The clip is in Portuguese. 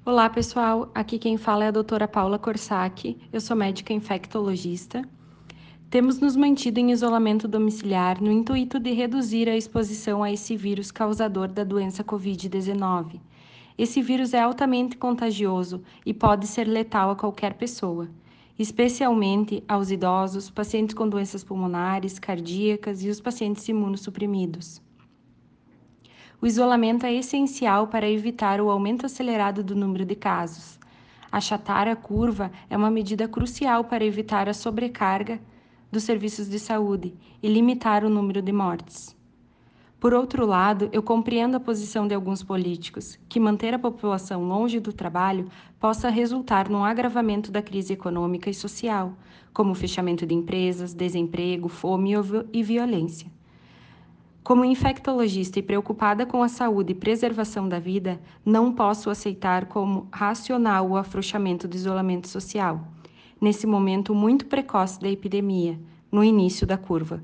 Olá, pessoal. Aqui quem fala é a doutora Paula Corsacchi. Eu sou médica infectologista. Temos nos mantido em isolamento domiciliar no intuito de reduzir a exposição a esse vírus causador da doença Covid-19. Esse vírus é altamente contagioso e pode ser letal a qualquer pessoa, especialmente aos idosos, pacientes com doenças pulmonares, cardíacas e os pacientes imunossuprimidos. O isolamento é essencial para evitar o aumento acelerado do número de casos. Achatar a curva é uma medida crucial para evitar a sobrecarga dos serviços de saúde e limitar o número de mortes. Por outro lado, eu compreendo a posição de alguns políticos, que manter a população longe do trabalho possa resultar num agravamento da crise econômica e social, como o fechamento de empresas, desemprego, fome e violência. Como infectologista e preocupada com a saúde e preservação da vida, não posso aceitar como racional o afrouxamento do isolamento social, nesse momento muito precoce da epidemia, no início da curva.